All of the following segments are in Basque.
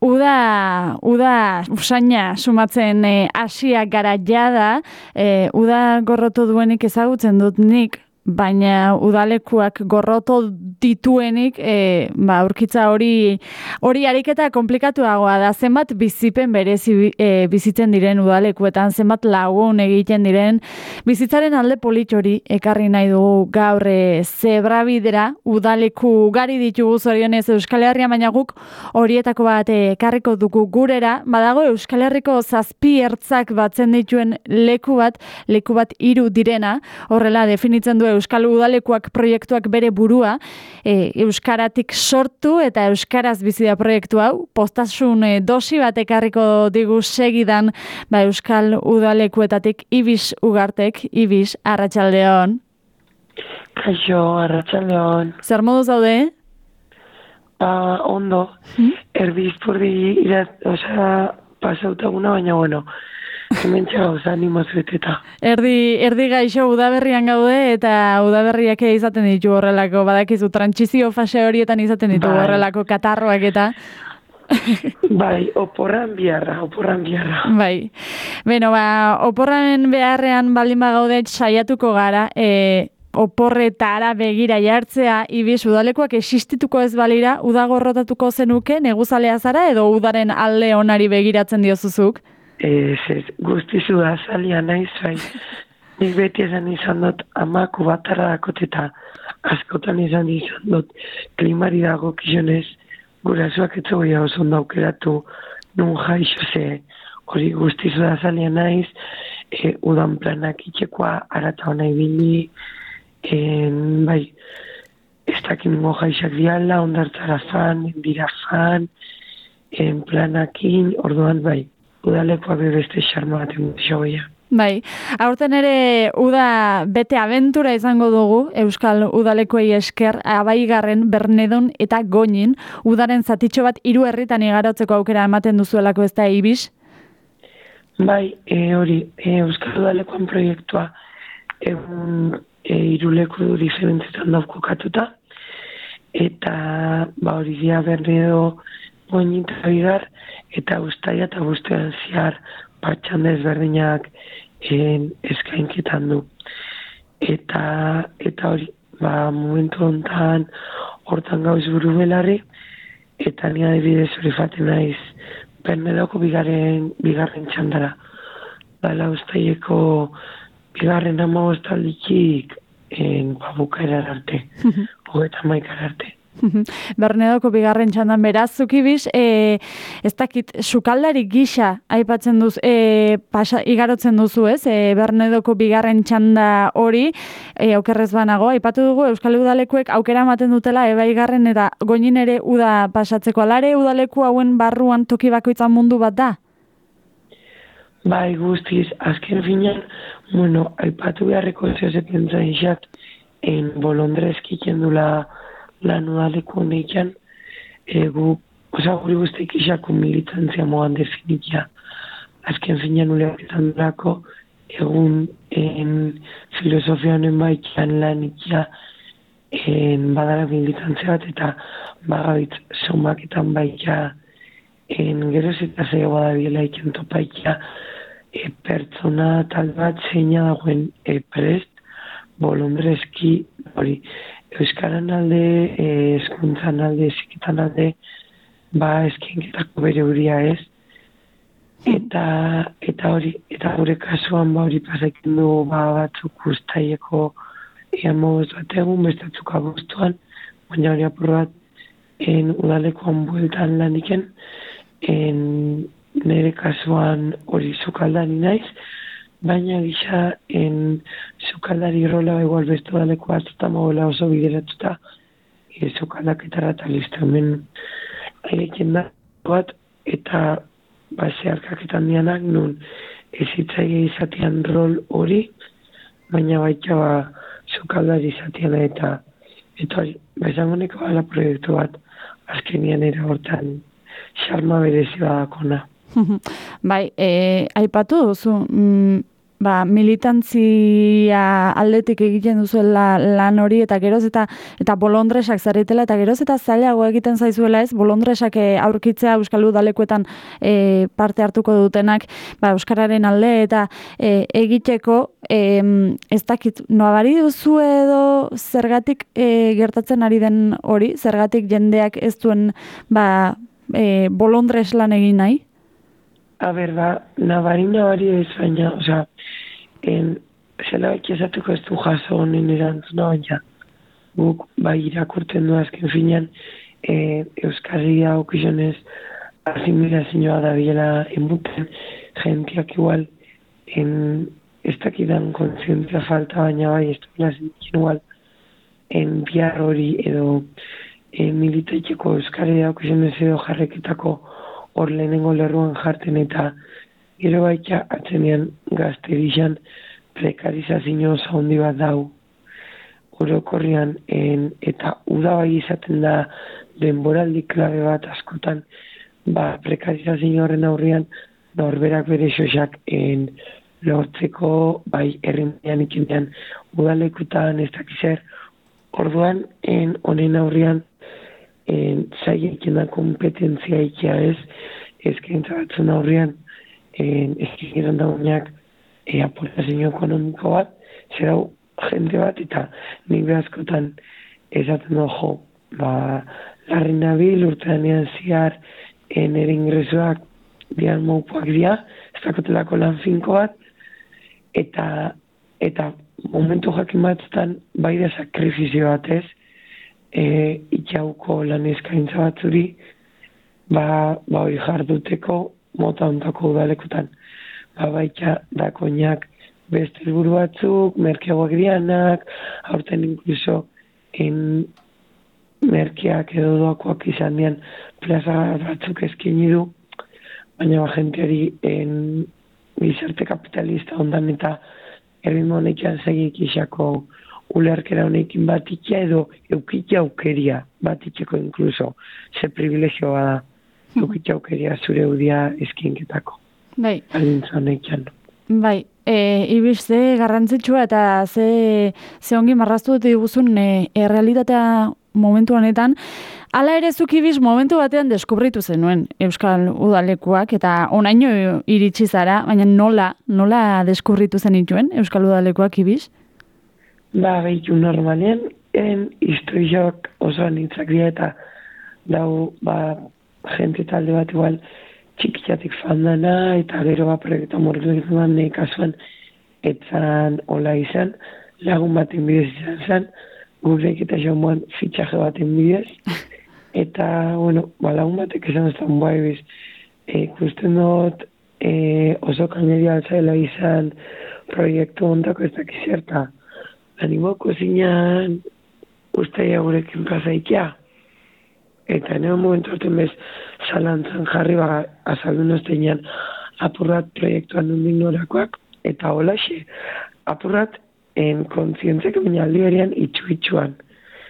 uda usaina sumatzen hasiak gara jada, uda gorroto duenik ezagutzen dut nik, baina udalekuak gorroto dituenik, aurkitza hori ariketa komplikatuagoa da. Zenbat bizipen berezi bizitzen diren udalekuetan, zenbat lagun egiten diren, bizitzaren alde polit hori ekarri nahi dugu gaur zebrabidera, udaleku gari ditugu zorionez Euskal Herria, baina guk horietako bat ekarriko dugu gurera. Badago Euskal Herriko 7 ertzak batzen dituen leku bat 3 direna, horrela definitzen du Euskal Udalekuak proiektuak bere burua, euskaratik sortu eta euskaraz bizi da proiektu hau. Postasun dosi bat ekarriko digu segidan Euskal Udalekuetatik Ibis Ugartek. Ibis, arratsaldeon. Kaixo, arratsaldeon. Zer modu zaude? Ondo. Erdizpurdi pasautaguna, baina bueno, hemen txagauz animoz beteta. Erdi gaixo udaberrian gaude, eta udaberriak izaten ditu horrelako, badakizu, trantsizio fase horietan izaten ditu horrelako katarroak eta... Bai, oporran biharra. Bai. Beno, oporran beharrean baldin bagaude saiatuko gara, oporretara begira jartzea. Ibis, udalekuak existituko ez balira, udagorrotatuko zenuke, neguzalea zara, edo udaren alde onari begiratzen diozuzuk? Guztizu da zalia naiz, bai. Nik beti izan dut amaku batarra dakot eta askotan izan dut klimari dago kizionez, gurasoak etzo goia oso aukeratu nun jaixo ze hori guztizu da zalia naiz, udan planak itxekoa, arata hona ibili, bai, ez dakit ningo jaixak diala, ondartzara fan, bira fan, planakin, orduan bai. Udalekoa beste xarma bat emuntxoia. Bai, aurten ere uda bete abentura izango dugu, Euskal Udalekoei esker, Abaigarren, Bernedon eta Goñin, udaren zatitxo bat 3 herritan igarotzeko aukera ematen duzuelako, ez da, Ibis? Bai, hori, Euskal Udalekoan proiektua egun 3 leku diferentzetan dauk kokatuta, eta hori dia Bernedo, Goñin eta Abigar, eta Uztaia eta Bustean ziar patxanda ezberdinak eskainketan du. Eta hori, momentu honetan hortan gauz buru belarri, eta ni adibidez hori faten naiz Bernedoko bigarren txandara. Bala Uztaieko bigarren 15 aldikik bukaerar arte, 31 arte. Bernedoko bigarren txandan beraz, Ibis, ez dakit, sukaldari gisa aipatzen duz, igarotzen duzu, ez? Bernedoko bigarren txanda hori, aukerrez banago, aipatu dugu Euskal Udalekuek aukera ematen dutela Abaigarren eta Goñin ere uda pasatzeko. Alare udaleku hauen barruan toki bakoitzan mundu bat da? Bai, guztiz, azken finean, aipatu beharreko ez pentsa izat, bolondrezki kendula lan udaleku honeikan, guri guztiak isako militantzia moan definitia. Azken finean uleaketan durako, egun filosofia honen baikian lan ikia badara militantzia bat, eta bagabitz somaketan baikia geroz eta zego badabiela iken topaikia pertsona tal bat zeina dagoen prest, bolondrezki, hori, Euskaran alde, eskuntzan alde, ezikitan alde, eskinketako bere huria ez. Eta hori, eta gure kasuan hori pasatzen du batzuk Uztaieko moz bat egun, bestatzuk abuztuan, baina hori apur bat udalekoan bueltan laniken, nire kasuan hori sukaldari naiz, baina gisa sukaldari rola igual beste udaleko hartuta magoela oso bideratuta sukaldaketara eta listo hemen airekin da bat eta zeharkaketan dianak nun ezitzaile izatean rol hori, baina baita sukaldari izatean eta hori, esangoneko ala proiektu bat azkenian ere hortan xarma berezi badakona. Bai, aipatu duzu, militantzia aldetik egiten duzuela lan hori, eta geroz eta bolondresak zaretela, eta geroz eta zailago egiten zaizuela ez, bolondresak aurkitzea Euskal Udalekuetan parte hartuko dutenak, Euskararen alde, eta egiteko, ez dakit, nabari duzu edo zergatik gertatzen ari den hori, zergatik jendeak ez duen bolondres lan egin nahi? A ber, nabari ez baina, zela ekizatuko ez du jaso honen erantzuna, baina guk irakurtzen du azken finean Euskaria okizionez asimilazioa da biela enbuten jenteak igual ez dakidan kontzientzia falta, baina ez duela zintzen igual bihar hori edo militaiteko Euskaria okizionez edo jarreketako hor lehenengo lerruan jarten eta gero baita atzenean gazterixan prekarizazio zaundi bat dau. Orokorrian eta uda bai izaten da denboraldi klabe bat askotan prekarizazio horren aurrean norberak bere xosak lortzeko bai herrimean ikenean udalekutan ez dakizer. Orduan honen aurrean zaila ikena kompetentzia ikia ezkentza batzun aurrean ezkigeran dauneak aportazio ekonomiko bat, zer hau jende bat eta nik behazkotan esaten jo, larri nabil urteanean ziar nire ingresoak dian maupuak dira, ez dakotelako lan finko bat, eta momentu jakin batzutan bai da sakrifizio batez, itxauko lan eskaintza batzuri, hori jarduteko mota ontako udalekutan. Baita dakoinak beste helburu batzuk, merkeagoak dianak, aurten inkluso merkeak edo doakoak izan dian plaza batzuk eskini du, baina jenteari gizarte kapitalista ondan eta erritmo honekian segik isako ulerkera honekin bat ikia edo eukitia aukeria bat ikeko inkluso, ze privilegio bada eukitia aukeria zure udia eskinketako. Bai. Alintza honekian. Bai, Ibis, ze garrantzitsua eta ze ongi marraztu dut diguzun errealitatea momentu honetan. Hala ere zuk Ibis momentu batean deskubritu zenuen Euskal Udalekuak eta onaino iritsi zara, baina nola deskubritu zenituen Euskal Udalekuak Ibis? Behitu normalean, historiak oso anitzak dira eta dau, jente talde bat igual txikitatik fandana eta gero proiektu mortu egiten nahi kasuan etzan hola izan, lagun baten bidez izan zen, gurek eta joan fitxaje baten bidez, eta, lagun batek esan zen Ibis, ikusten dut oso kaineria altzaila izan proiektu ontako ez dakizerta, animoko zinean usteia gurekin pasaikia. Eta nire momentu hartzen bez zalantzan jarri azaldun ozteinan apurrat proiektuan nundik norakoak, eta holaxe, apurrat kontzientzek baina aldi berean itxu-itxuan.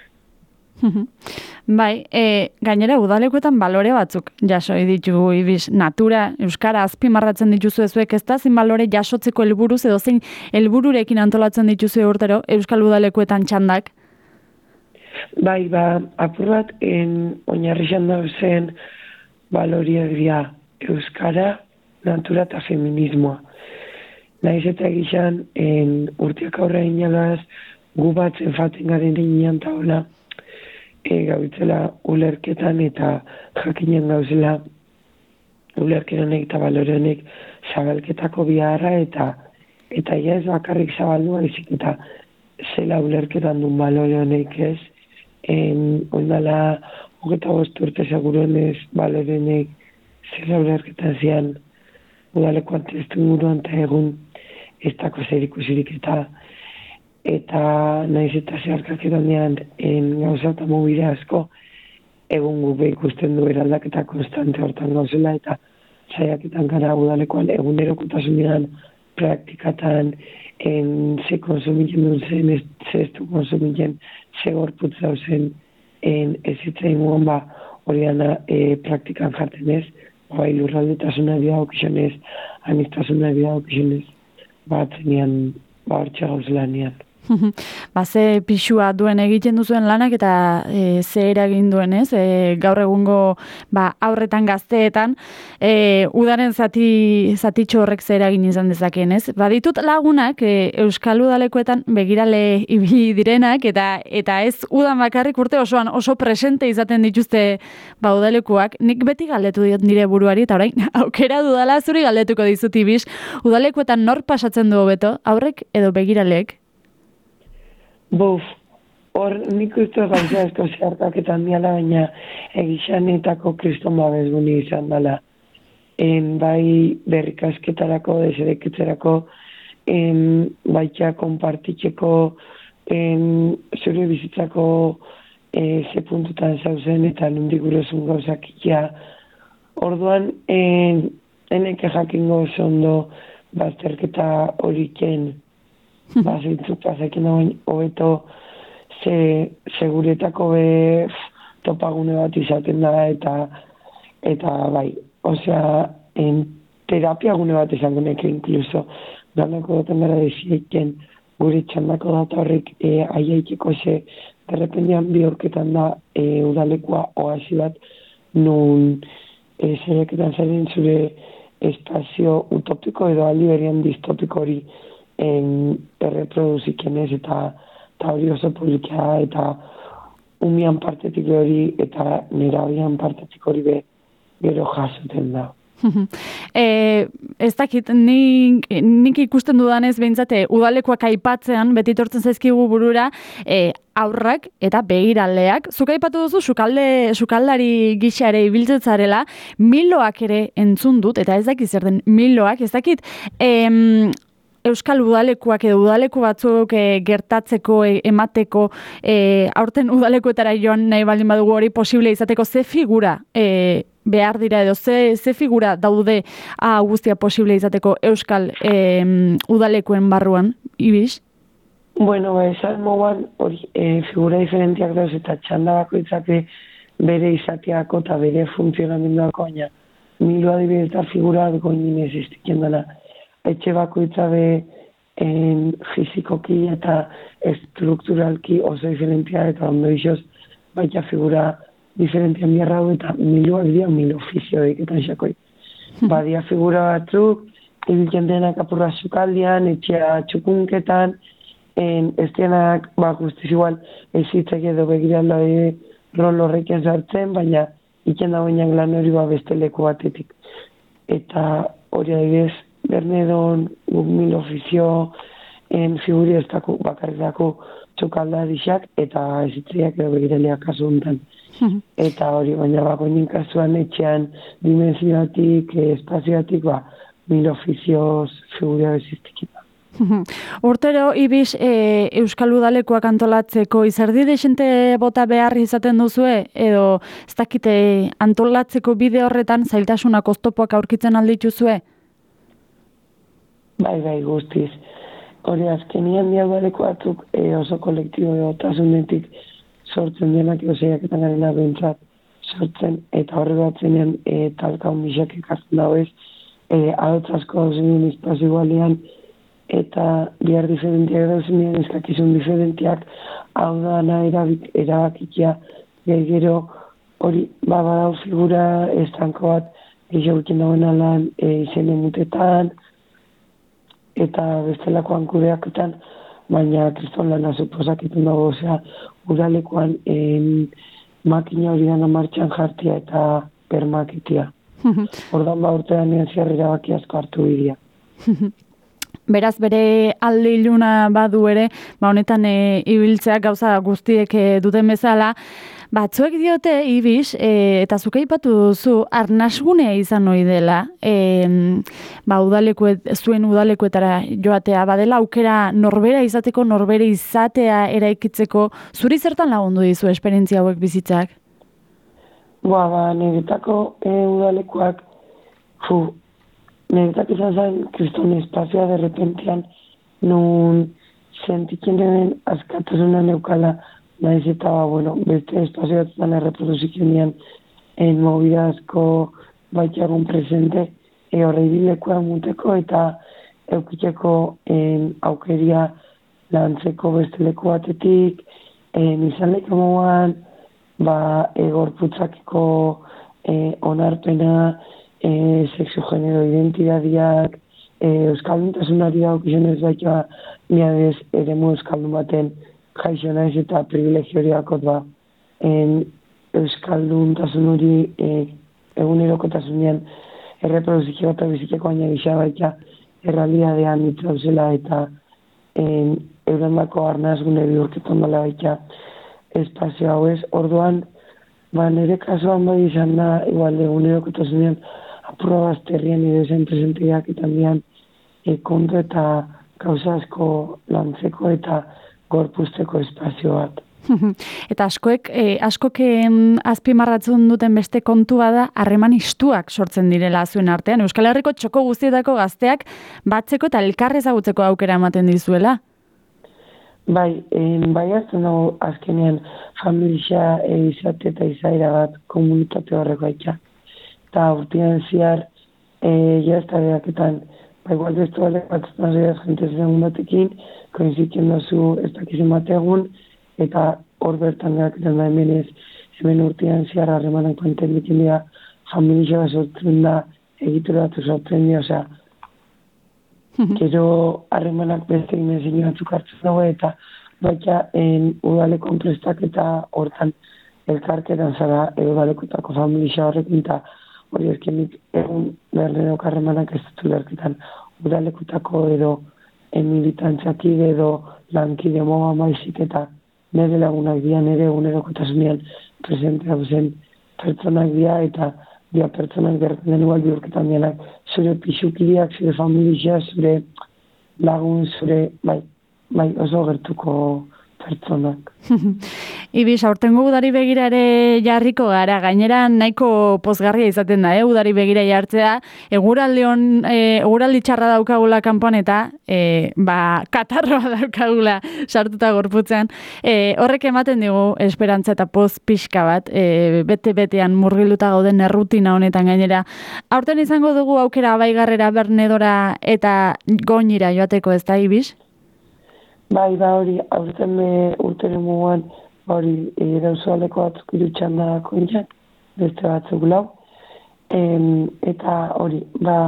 Bai, gainera udalekuetan balore batzuk jaso ditugu Ibis, natura, euskara azpimarratzen dituzu ezuek, ez da zin balore jasotzeko helburuz edo zein helbururekin antolatzen dituzu urtero Euskal Udalekuetan txandak? Bai, apur bat, oinarrizan dauzen baloriak dira euskara, natura eta feminismoa. Naiz eta egizan, urteak aurra inalaz, gu bat zenfaten garen inean taula, gautzela ulerketan eta jakinen gauzela ulerkeronek eta balorenek zabalketako biharra eta ez bakarrik zabaldua izik eta zela ulerketan duen balorenek ez, ondala 25 urte seguruenez balorenek zela ulerketan zian udaleko antestu inguruan eta egun ez dako zer ikusirik eta naiz eta zeharkaketan dian gauza eta mobile asko egun gube ikusten du eraldaketa konstante hortan gauzela eta zaiaketan gara udalekoan egunerokotasunean praktikatan ze konsumitzen duen zen, ze ez du konsumitzen, ze gorputz dauzen ez zitzain guan hori dana praktikan jarten ez, lurraldetasuna bida okizionez, anistasuna bida okizionez. zenean, hortxe gauz lanian. Ze pixua duen egiten duzuen lanak eta ze eragin duen, ez? Gaur egungo aurretan gazteetan udaren zatitxo horrek ze eragin izan dezakeen, ez? Baditut lagunak Euskal Udalekuetan begirale ibili direnak eta ez udan bakarrik urte osoan oso presente izaten dituzte udalekuak. Nik beti galdetu diot nire buruari eta orain aukera dudala zuri galdetuko dizut Ibix. Udalekuetan nor pasatzen du hobeto, aurrek edo begiraleek? Hor nik uste gauza esko zehartaketan diala, baina egizanetako kriston babesguni izan dela. Bai berrikasketarako, deserekitzerako, baita konpartitzeko, zure bizitzako ze puntutan zauzen eta nondik gurezun gauzak ikia. Orduan, eneke jakingo oso ondo bazterketa horiken zintzuk pasakin hobeto seguretako topagune bat izaten da eta bai, osea, terapia gune bat izango neke inkluso. Danako duten gara desieken gure txandako data horrek aiaikiko derrependian bihorketan da udalekua oasi bat nun zereketan zaren zure espazio utopiko edo aldi berian distopiko hori erreproduzikenez eta hori oso publika eta umian partetik hori eta nerabian partetik hori gero jasoten da. Ez dakit, nik ikusten dudanez behintzate udalekoak aipatzean, beti tortzen zaizkigu burura, aurrak eta begiraleak. Zuk aipatu duzu sukaldari gixare ibiltzen zarela, miloak ere entzun dut, eta ez dakit zer den miloak, ez dakit, Euskal Udalekuak edo udaleku batzuk gertatzeko, emateko, aurten udalekuetara joan nahi baldin badugu hori posible izateko, ze figura behar dira edo ze figura daude guztia posible izateko Euskal Udalekuen barruan, Ibix? Bueno, esan moguan figura diferentiak dauz eta txanda bakoitzak bere izateako eta bere funtzionamenduako, baina milo adibidez da figura goinin existiken dena. Etxe bakoitza fizikoki eta estrukturalki oso diferentia eta ondo isoz baita figura diferentian biarra eta miloak dira milo ofizioik eta esakoi. Badia figura batzuk, ibiltzen denak apurra sukaldian, etxea txukunketan, ez dienak guztiz igual ezitzek edo begiralda rol horrekin sartzen, baina iken dagoenak lan hori beste leku batetik. Eta hori adibidez, Bernedon, mil ofizio, figuri ez dako bakarretako txokaldariak eta ezitziak edo begiraleak kasu honetan. Eta hori, baina bakoinin kasuan etxean dimenzioatik, espazioatik, mil ofizioz figuria beziztik. Urtero, Ibix, Euskal Udalekoak antolatzeko izerdi desente bota behar izaten duzue, edo ez dakite antolatzeko bide horretan zailtasunak oztopoak aurkitzen aldituzue? Bai, guztiz. Hori azkenian diaudaleko batzuk oso kolektibo otasunetik sortzen denak oseiaketan garena behintzat sortzen, eta horre batzenean talka hondisak ikasten dago ez, adotzasko dauzenean espazio igualean, eta bihar diferentiak dauzenean eskakizun diferentiak hau da erabakikia gero hori badau figura estanko bat gehiagoekin dagoen alan izen emutetan, eta bestelakoan kudeaketan, baina kriston lana suposak iten dago, osea, udalekoan makina hori dana martxan jartia eta permakitia. Ordan urtean ean ziarrera baki asko hartu bidea. Beraz, bere alde iluna badu ere, honetan ibiltzeak gauza guztiek duten bezala, batzuek diote, Ibix, eta zuk aipatu duzu, arnasgunea izan ohi dela, zuen udalekuetara joatea, badela aukera norbera izateko, norbere izatea eraikitzeko, zuri zertan lagundu dizu esperientzia hauek bizitzak? Niretako udalekuak, niretak izan zen kriston espazioa derrepentian, nun sentitzen den askatasunan eukala, naiz eta, beste espazioetan erreproduziken dian movida asko baitagun presente, horre ibilekoa muteko eta eukiteko aukeria lantzeko beste leku batetik, izan lehik moan, gorputzakiko onarpena, sexu genero identidadiak, euskalduntasunari daukizionez baita niadez eremu euskaldun baten jaixo naiz eta privilegioriakot euskalduntasun hori egunerokotasunean erreproduzio eta biziteko baina gisa baita errealidadean itzauzela eta eurandako arnazgune bihurketan dela baita espazio hau ez. Orduan, nire kasuan bai izan da, igual egunerokotasunean apurra bazterrian edo presenteiak eta handian kontu eta gauza asko lantzeko eta gorpuzteko espazio bat. Eta askok azpimarratzen duten beste kontua da harreman istuak sortzen direla zuen artean. Euskal Herriko txoko guztietako gazteak batzeko eta elkar ezagutzeko aukera ematen dizuela. Bai hartzen dago azkenean familia izate eta izaera bat komunitate horreko aitza. Eta urtean ziar jaztareaketan, igual destu alek bat nazioaz jente zen batekin, koinzitzen dozu ez dakizen bategun, eta hor bertan geraketan da hemen urtean ziar harremanak panten dikin dira, familia bat sortzen da, egituratu sortzen dira, osea, gero harremanak beste imezin batzuk hartzen dago, eta baita udaleko prestak eta hortan elkarketan zara udalekotako familia horrekin, eta hori ezkenik egun berrenok harremanak ez dut ulerketan udalekutako edo militantziakide edo lankide moga maizik eta nire lagunak dira, nire egunerokotasunean presente hau zen pertsonak dira eta dira pertsonak berretan den igual bihurketan dianak zure pixukideak, zure familia, zure lagun, zure bai oso gertuko pertsonak. Ibis, aurtengo udari begira ere jarriko gara, gainera nahiko pozgarria izaten da, udari begira jartzea, eguraldi txarra daukagula kanpoan eta katarroa daukagula sartuta gorputzean. Horrek ematen digu esperantza eta poz pixka bat, bete-betean murgiluta gauden errutina honetan gainera. Aurten izango dugu aukera Abaigarrera, Bernedora eta Goñira joateko, ez da, Ibis? Bai, hori, aurten urteren muguan, hori, dauzualeko batzuk irutxan da kointzat, beste batzuk lau. Eta hori,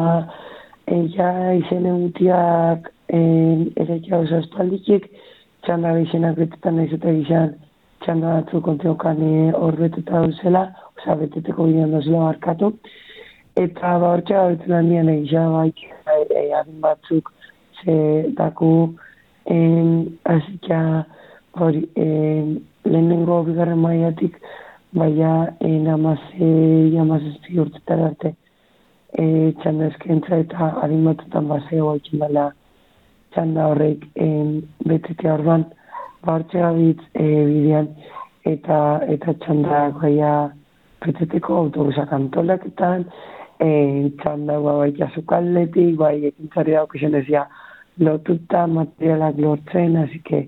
izene gutiak erekia oso espaldikik, txanda izenak betetan nahiz eta gizan, txanda batzuk konteokan hor beteta duzela, oza, beteteko bidean duzela barkatu. Eta hor txagabetzen handian egizan adin batzuk, ze daku, azika hori lehenengo bigarren mailatik baina amazazpi urtetara arte txanda eskentza eta adin batutan baseo haitzen dela txanda horrek betetea orduan hortxe gabitz bidean eta txanda baina beteteko autobusak antolaketan txanda baita zukaldetik bai ekintzari daukizien ezia lotuta materialak lortzen, así que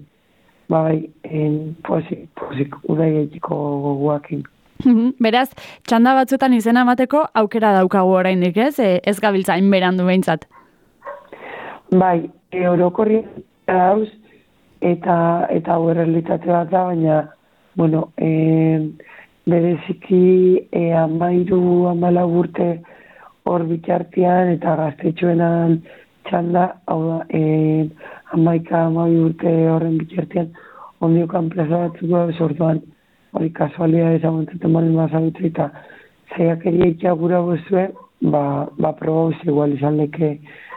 pozik udaietiko goguakin. Beraz, txanda batzuetan izena emateko aukera daukagu oraindik, ez? Ez gabiltza berandu behintzat. Bai, orokorri dauz eta hau errealitate bat da, baina, bueno, bereziki 13-14 urte hor bitartean eta gaztetxoenan txanda, hau da, 11-12 urte horren bitartean ondiokan plaza batzuk da, sortuan, hori kasualia ezaguntzuten balen bazabitzu eta zaiakeria ikia gura gozue, proba guzti igual izan leke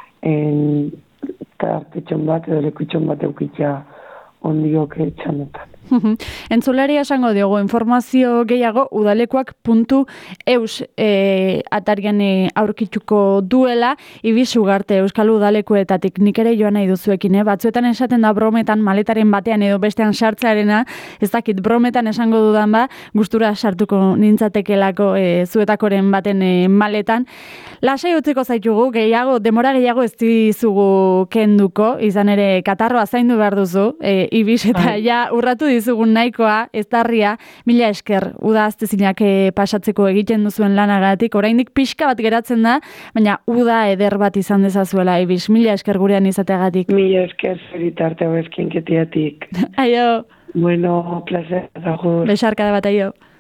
tartetxon bat edo lekutxon bat eukitia ondiok txandetan. Entzularia esango diogu, informazio gehiago udalekuak.eus atarian aurkituko duela, Ibis Ugarte Euskal Udalekuetatik nik ere joan nahi duzuekin, batzuetan esaten da brometan maletaren batean edo bestean sartzearena, ez dakit brometan esango dudan gustura sartuko nintzatekelako zuetakoren baten maletan. Lasai utziko zaitugu, demora gehiago ez dizugu kenduko, izan ere katarroa zaindu behar duzu, Ibis, eta ja urratu dizugun nahikoa, ez darria, mila esker, uda aztezinak pasatzeko egiten duzuen lanagatik, oraindik pixka bat geratzen da, baina uda eder bat izan dezazuela, Ibis, mila esker gurean izateagatik. Mila esker zeritarte hau ezkinketiatik. Aio. Bueno, placer, agur. Besarkada bat, aio.